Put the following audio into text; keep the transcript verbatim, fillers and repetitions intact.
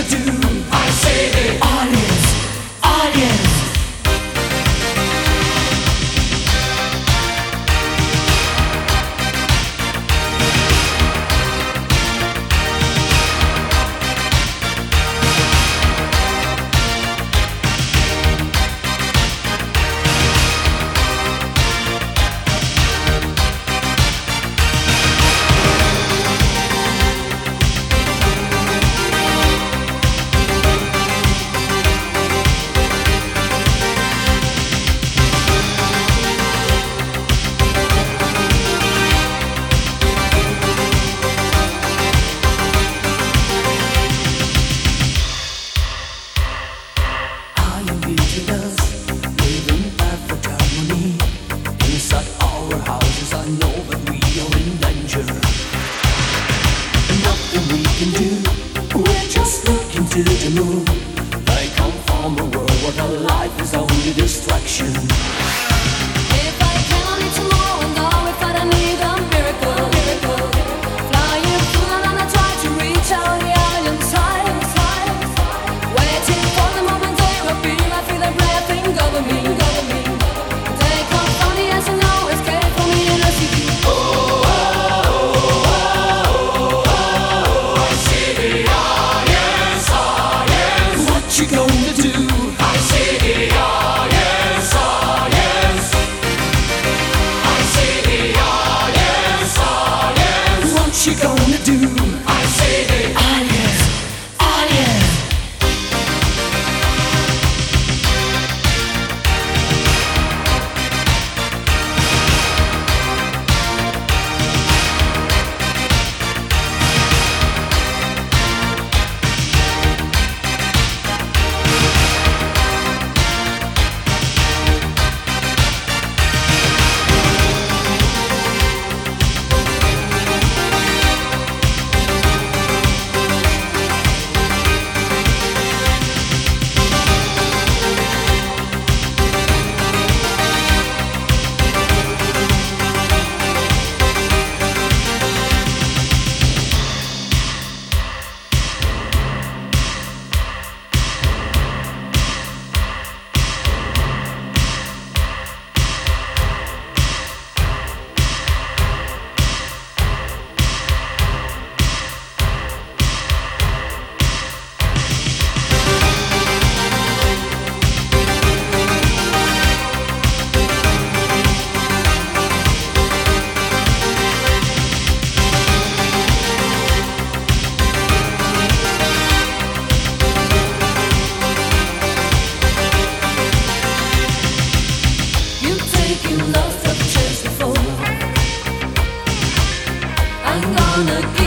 do? I say the audience, audience. To the moon, I come from a world where life is only distraction. If I can only tomorrow and go without I need a miracle, miracle. Flying through and I try to reach out the island side, side, waiting for the moment they will be. I feel the breath engulf me, engulf me. They come from the answer, no escape from me in a city. Oh, oh, oh, oh, oh, oh, I see the audience, audience. What you gonna do? I see the audience, audience. I see the audience, audience. What you gonna do? I see the audience, audience. You lost the chance before. I'm gonna give